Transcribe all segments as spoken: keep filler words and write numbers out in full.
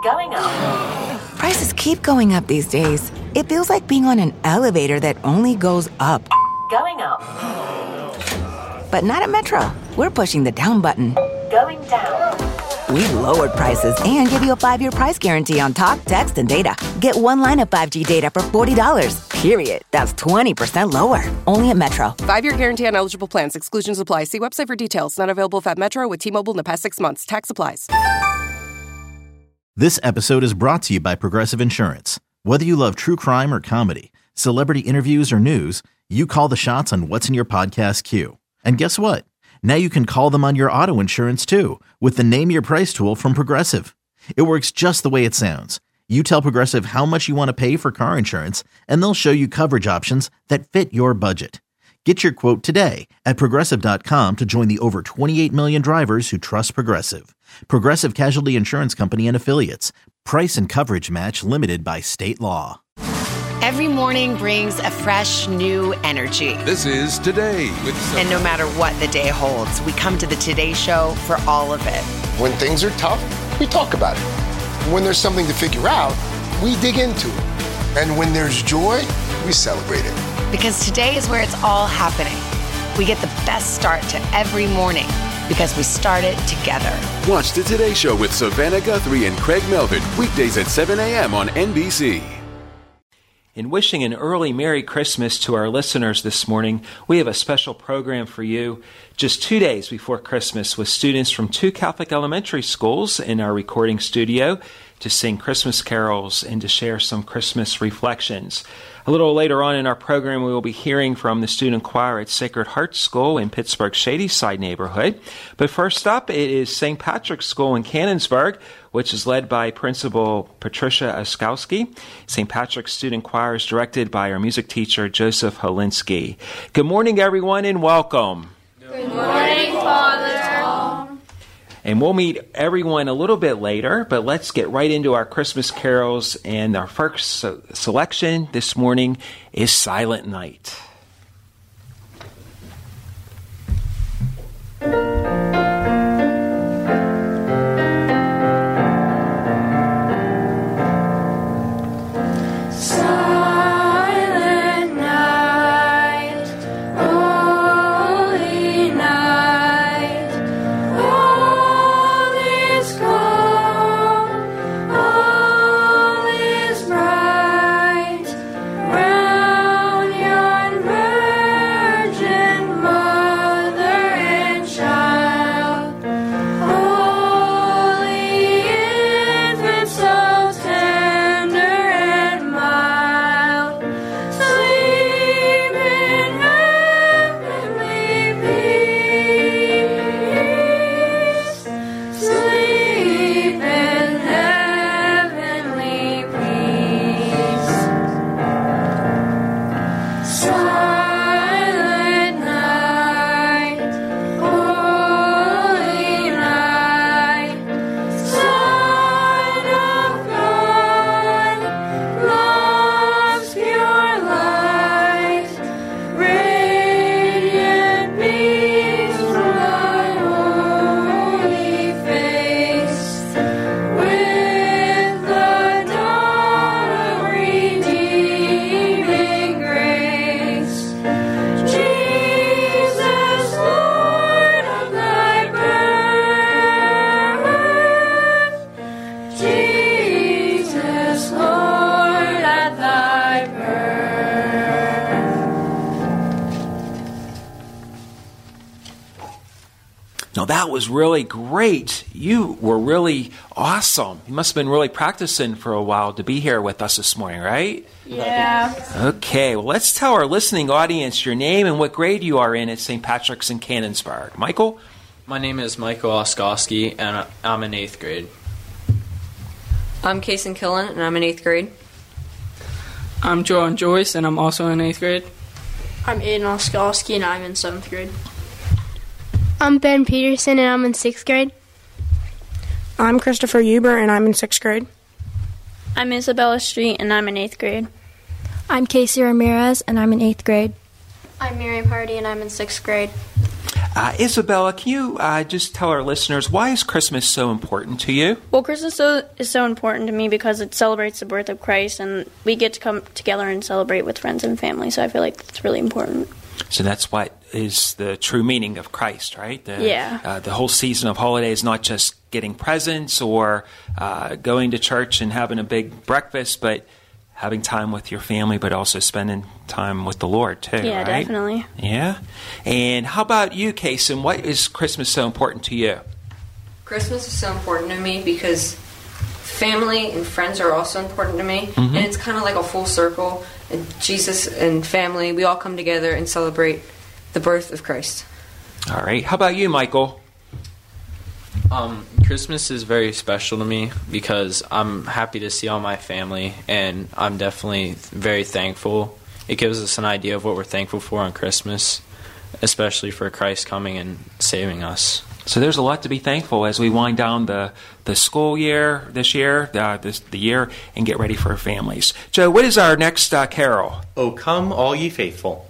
Going up. Prices keep going up these days. It feels like being on an elevator that only goes up. Going up. But not at Metro. We're pushing the down button. Going down. We've lowered prices and give you a five-year price guarantee on talk, text, and data. Get one line of five G data for forty dollars. Period. That's twenty percent lower. Only at Metro. Five-year guarantee on eligible plans. Exclusions apply. See website for details. Not available at Metro with T-Mobile in the past six months. Tax applies. This episode is brought to you by Progressive Insurance. Whether you love true crime or comedy, celebrity interviews or news, you call the shots on what's in your podcast queue. And guess what? Now you can call them on your auto insurance too with the Name Your Price tool from Progressive. It works just the way it sounds. You tell Progressive how much you want to pay for car insurance, and they'll show you coverage options that fit your budget. Get your quote today at Progressive dot com to join the over twenty-eight million drivers who trust Progressive. Progressive Casualty Insurance Company and Affiliates. Price and coverage match limited by state law. Every morning brings a fresh, new energy. This is Today with Sophie. And no matter what the day holds, we come to the Today Show for all of it. When things are tough, we talk about it. When there's something to figure out, we dig into it. And when there's joy, we celebrate it. Because today is where it's all happening. We get the best start to every morning because we start it together. Watch the Today Show with Savannah Guthrie and Craig Melvin, weekdays at seven a.m. on N B C. In wishing an early Merry Christmas to our listeners this morning, we have a special program for you just two days before Christmas with students from two Catholic elementary schools in our recording studio to sing Christmas carols and to share some Christmas reflections. A little later on in our program, we will be hearing from the student choir at Sacred Heart School in Pittsburgh's Shadyside neighborhood. But first up, it is Saint Patrick's School in Canonsburg, which is led by Principal Patricia Oskowski. Saint Patrick's Student Choir is directed by our music teacher, Joseph Holinsky. Good morning, everyone, and welcome. Good morning, Father. And we'll meet everyone a little bit later, but let's get right into our Christmas carols. And our first so- selection this morning is Silent Night. That was really great. You were really awesome. You must have been really practicing for a while to be here with us this morning, right? Yeah. Okay, well, let's tell our listening audience your name and what grade you are in at Saint Patrick's in Canonsburg. Michael? My name is Michael Oskowski, and I'm in eighth grade. I'm Kason Killen, and I'm in eighth grade. I'm Joan Joyce, and I'm also in eighth grade. I'm Aiden Oskowski, and I'm in seventh grade. I'm Ben Peterson, and I'm in sixth grade. I'm Christopher Huber, and I'm in sixth grade. I'm Isabella Street, and I'm in eighth grade. I'm Casey Ramirez, and I'm in eighth grade. I'm Miriam Hardy, and I'm in sixth grade. Uh, Isabella, can you uh, just tell our listeners, why is Christmas so important to you? Well, Christmas so, is so important to me because it celebrates the birth of Christ, and we get to come together and celebrate with friends and family, so I feel like it's really important. So that's what is the true meaning of Christ, right? The, Yeah. Uh, the whole season of holidays, not just getting presents or uh, going to church and having a big breakfast, but having time with your family, but also spending time with the Lord, too, Yeah, right? definitely. Yeah. And how about you, Kason? Why is Christmas so important to you? Christmas is so important to me because family and friends are also important to me. Mhm. And it's kind of like a full circle. And Jesus and family, we all come together and celebrate the birth of Christ. All right. How about you, Michael? Um, Christmas is very special to me because I'm happy to see all my family, and I'm definitely very thankful. It gives us an idea of what we're thankful for on Christmas, especially for Christ coming and saving us. So there's a lot to be thankful as we wind down the, the school year this year, uh, this, the year, and get ready for our families. Joe, what is our next uh, carol? O come, all ye faithful.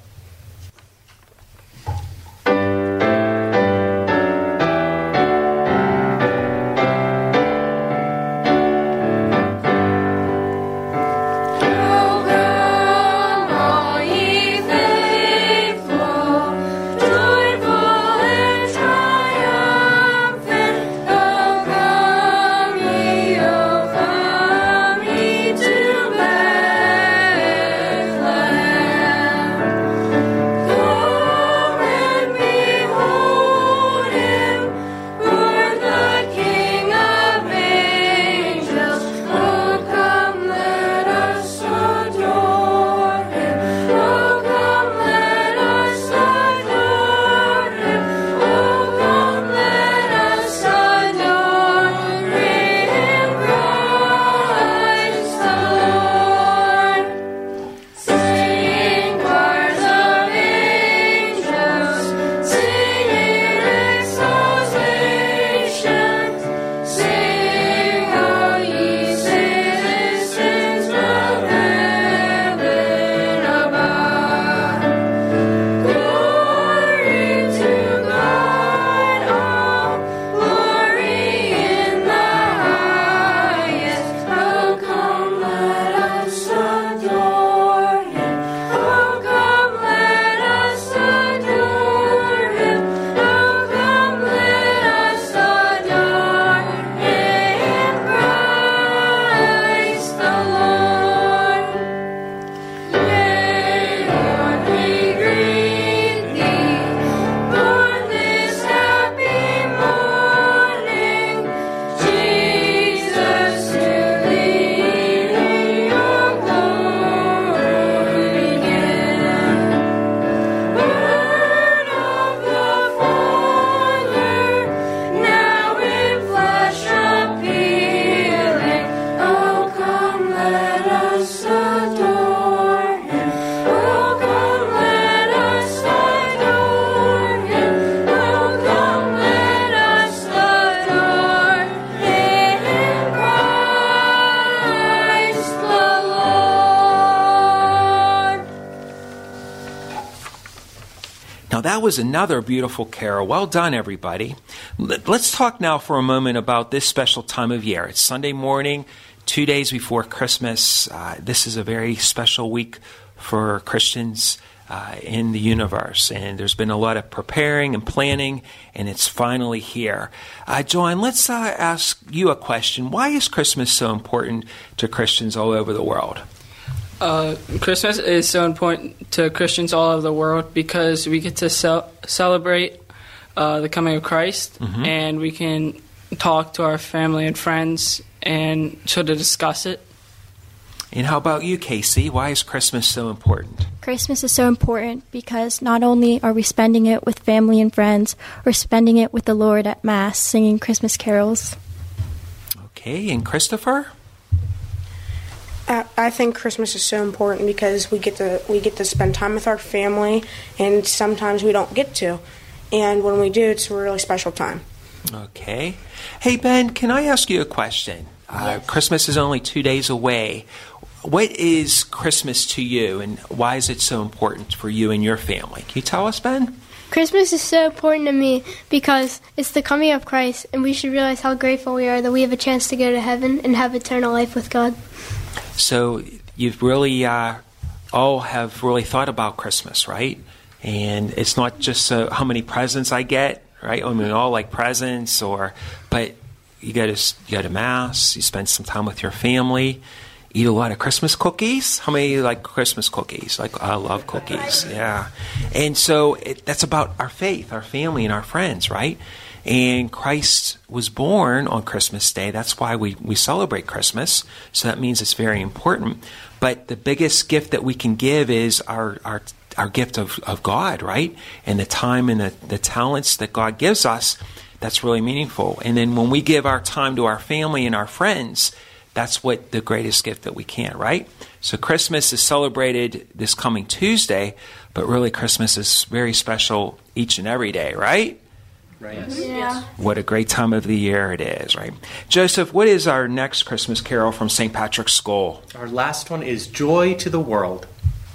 Now, that was another beautiful carol. Well done, everybody. Let's talk now for a moment about this special time of year. It's Sunday morning, two days before Christmas. Uh, this is a very special week for Christians uh, in the universe. And there's been a lot of preparing and planning, and it's finally here. Uh, Joanne, let's uh, ask you a question. Why is Christmas so important to Christians all over the world? Uh, Christmas is so important to Christians all over the world because we get to cel- celebrate uh, the coming of Christ, mm-hmm. and we can talk to our family and friends and so to discuss it. And how about you, Casey? Why is Christmas so important? Christmas is so important because not only are we spending it with family and friends, we're spending it with the Lord at Mass, singing Christmas carols. Okay, and Christopher? I think Christmas is so important because we get to we get to spend time with our family, and sometimes we don't get to. And when we do, it's a really special time. Okay. Hey, Ben, can I ask you a question? Uh, Yes. Christmas is only two days away. What is Christmas to you, and why is it so important for you and your family? Can you tell us, Ben? Christmas is so important to me because it's the coming of Christ, and we should realize how grateful we are that we have a chance to go to heaven and have eternal life with God. So you've really uh, all have really thought about Christmas, right? And it's not just uh, how many presents I get, right? I mean, we all like presents, or but you go to you go to mass, you spend some time with your family. Eat a lot of Christmas cookies. How many like Christmas cookies? Like, I love cookies. Yeah. And so it, that's about our faith, our family, and our friends, right? And Christ was born on Christmas Day. That's why we, we celebrate Christmas. So that means it's very important. But the biggest gift that we can give is our our, our gift of, of God, right? And the time and the, the talents that God gives us, that's really meaningful. And then when we give our time to our family and our friends, that's what the greatest gift that we can, right? So Christmas is celebrated this coming Tuesday, but really Christmas is very special each and every day, right? Right. Yes. Yeah. What a great time of the year it is, right? Joseph, what is our next Christmas carol from Saint Patrick's School? Our last one is Joy to the World.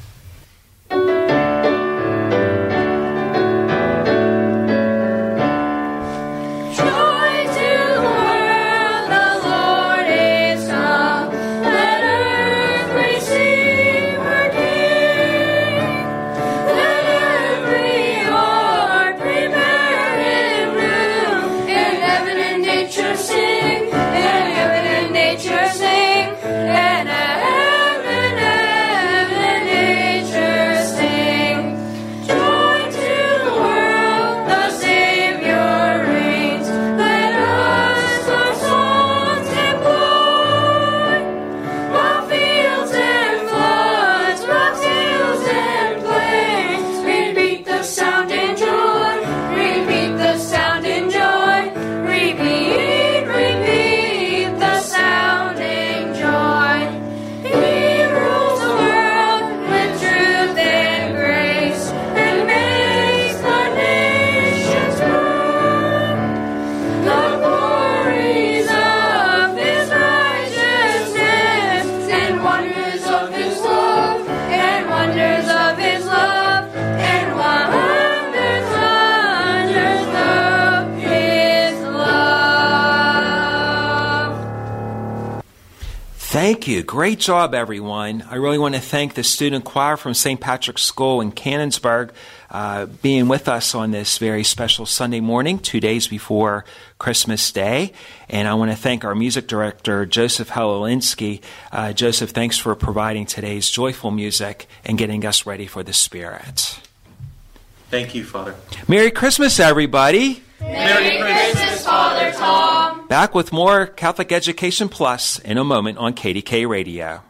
Thank you. Great job, everyone. I really want to thank the student choir from Saint Patrick's School in Canonsburg uh, being with us on this very special Sunday morning, two days before Christmas Day. And I want to thank our music director, Joseph Halolinsky. Uh, Joseph, thanks for providing today's joyful music and getting us ready for the Spirit. Thank you, Father. Merry Christmas, everybody. Merry Christmas, Father Tom. Back with more Catholic Education Plus in a moment on K D K Radio.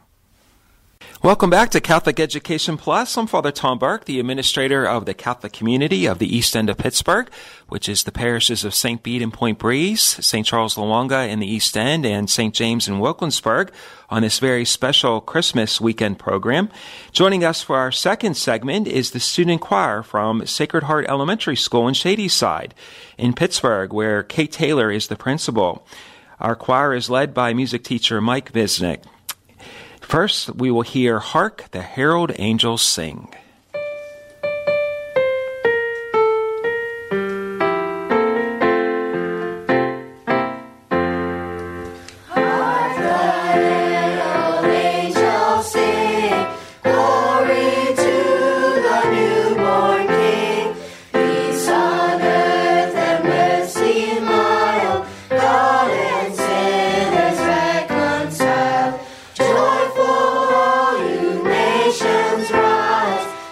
Welcome back to Catholic Education Plus. I'm Father Tom Burke, the administrator of the Catholic community of the East End of Pittsburgh, which is the parishes of Saint Bede and Point Breeze, Saint Charles Lawanga in the East End, and Saint James in Wilkinsburg on this very special Christmas weekend program. Joining us for our second segment is the student choir from Sacred Heart Elementary School in Shadyside in Pittsburgh, where Kate Taylor is the principal. Our choir is led by music teacher Mike Visnick. First, we will hear Hark the Herald Angels Sing. Joyful all you nations rise.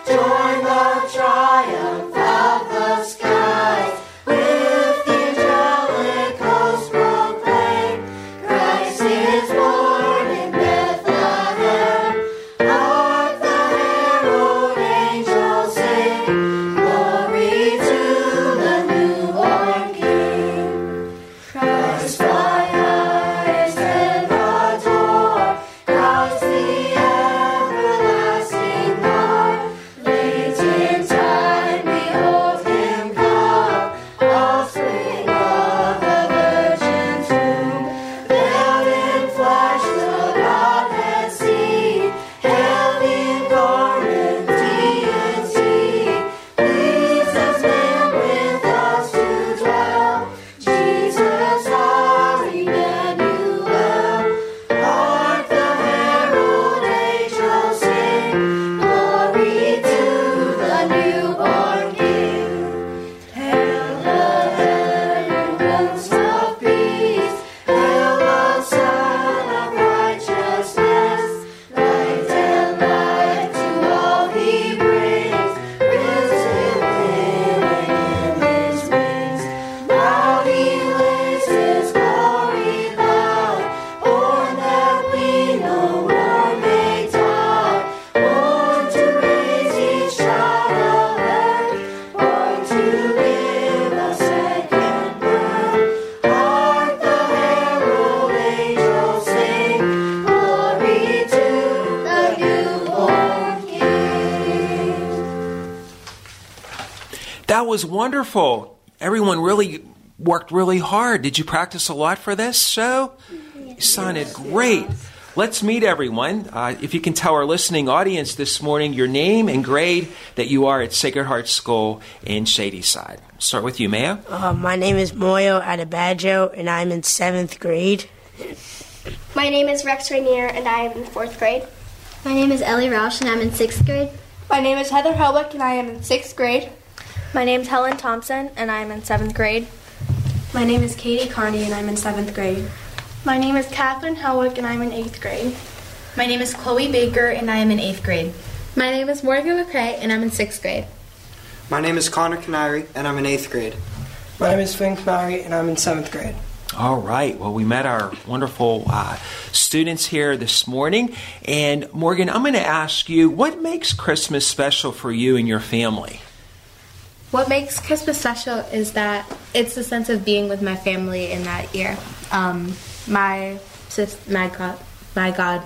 was wonderful. Everyone really worked really hard. Did you practice a lot for this show? Yes. You sounded great. Let's meet everyone. Uh, if you can tell our listening audience this morning your name and grade that you are at Sacred Heart School in Shadyside. Start with you, Maya. Uh, my name is Moyo Adebajo, and I'm in seventh grade. My name is Rex Rainier, and I am in fourth grade. My name is Ellie Roush, and I'm in sixth grade. My name is Heather Helwick, and I am in sixth grade. My name is Helen Thompson, and I am in seventh grade. My name is Katie Carney, and I'm in seventh grade. My name is Catherine Helwick, and I'm in eighth grade. My name is Chloe Baker, and I am in eighth grade. My name is Morgan McCray, and I'm in sixth grade. My name is Connor Canary, and I'm in eighth grade. My name is Finn Canary, and I'm in seventh grade. All right. Well, we met our wonderful uh, students here this morning. And Morgan, I'm going to ask you, what makes Christmas special for you and your family? What makes Christmas special is that it's the sense of being with my family in that year. Um, my sis, my God, my God,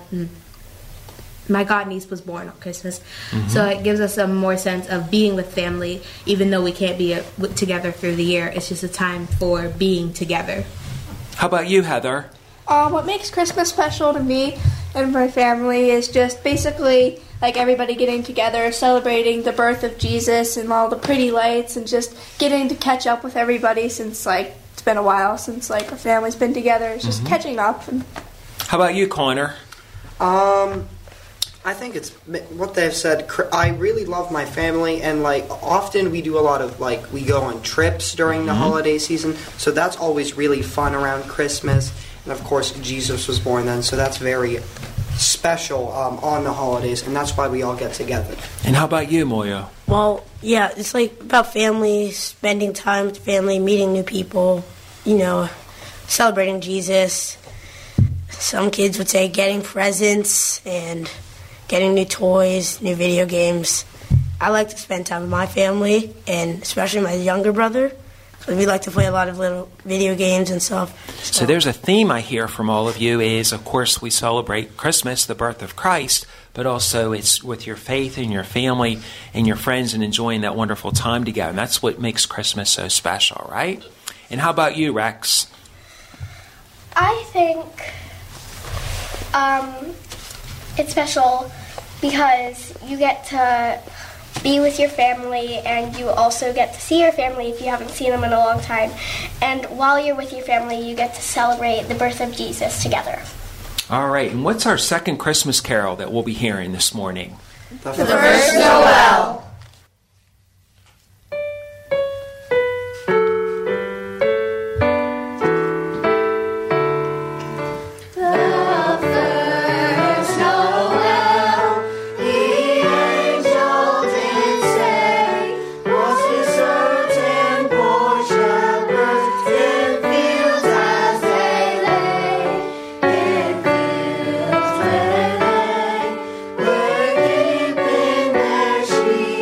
my god niece was born on Christmas, mm-hmm. so it gives us a more sense of being with family, even though we can't be a, together through the year. It's just a time for being together. How about you, Heather? Um, what makes Christmas special to me and my family is just basically like everybody getting together, celebrating the birth of Jesus and all the pretty lights, and just getting to catch up with everybody since like it's been a while since like our family's been together. It's just mm-hmm. catching up. And how about you, Connor? Um, I think it's what they've said. I really love my family, and like often we do a lot of like we go on trips during mm-hmm. the holiday season, so that's always really fun around Christmas. And of course, Jesus was born then, so that's very special um, on the holidays, and that's why we all get together. And how about you, Moyo? Well, yeah, it's like about family, spending time with family, meeting new people, you know, celebrating Jesus. Some kids would say getting presents and getting new toys, new video games. I like to spend time with my family, and especially my younger brother. So we like to play a lot of little video games and stuff. So. so there's a theme I hear from all of you is, of course, we celebrate Christmas, the birth of Christ, but also it's with your faith and your family and your friends and enjoying that wonderful time together. And that's what makes Christmas so special, right? And how about you, Rex? I think um, it's special because you get to be with your family, and you also get to see your family if you haven't seen them in a long time. And while you're with your family, you get to celebrate the birth of Jesus together. All right, and what's our second Christmas carol that we'll be hearing this morning? The First Noel. She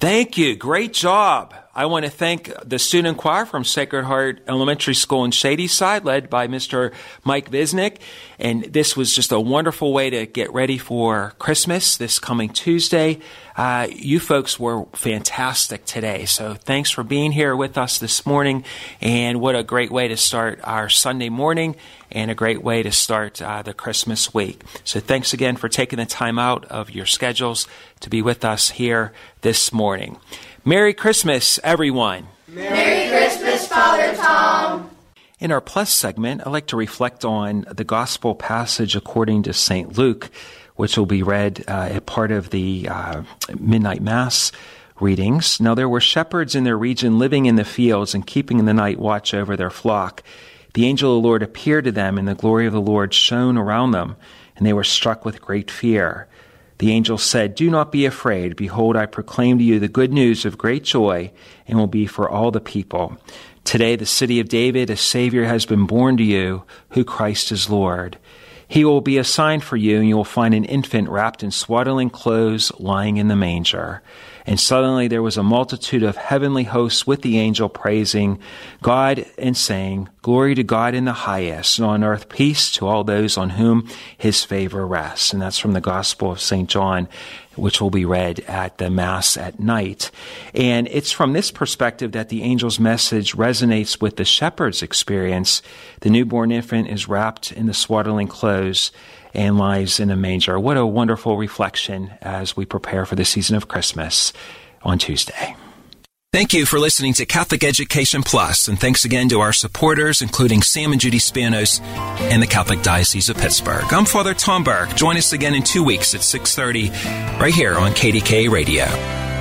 Thank you. Great job. I want to thank the student choir from Sacred Heart Elementary School in Shadyside, led by Mister Mike Visnick. And this was just a wonderful way to get ready for Christmas this coming Tuesday. Uh, you folks were fantastic today. So thanks for being here with us this morning. And what a great way to start our Sunday morning and a great way to start uh, the Christmas week. So thanks again for taking the time out of your schedules to be with us here this morning. Merry Christmas, everyone. Merry Christmas, Father Tom. In our Plus segment, I'd like to reflect on the gospel passage according to Saint Luke, which will be read uh, as part of the uh, Midnight Mass readings. Now, there were shepherds in their region living in the fields and keeping the night watch over their flock. The angel of the Lord appeared to them, and the glory of the Lord shone around them, and they were struck with great fear. The angel said, "Do not be afraid. Behold, I proclaim to you the good news of great joy, and will be for all the people. Today, the city of David, a Savior has been born to you, who Christ is Lord. He will be a sign for you, and you will find an infant wrapped in swaddling clothes lying in the manger." And suddenly there was a multitude of heavenly hosts with the angel praising God and saying, "Glory to God in the highest, and on earth peace to all those on whom his favor rests." And that's from the Gospel of Saint John, which will be read at the Mass at night. And it's from this perspective that the angel's message resonates with the shepherd's experience. The newborn infant is wrapped in the swaddling clothes and lies in a manger. What a wonderful reflection as we prepare for the season of Christmas on Tuesday. Thank you for listening to Catholic Education Plus, and thanks again to our supporters, including Sam and Judy Spanos and the Catholic Diocese of Pittsburgh. I'm Father Tom Burke. Join us again in two weeks at six thirty right here on K D K A Radio.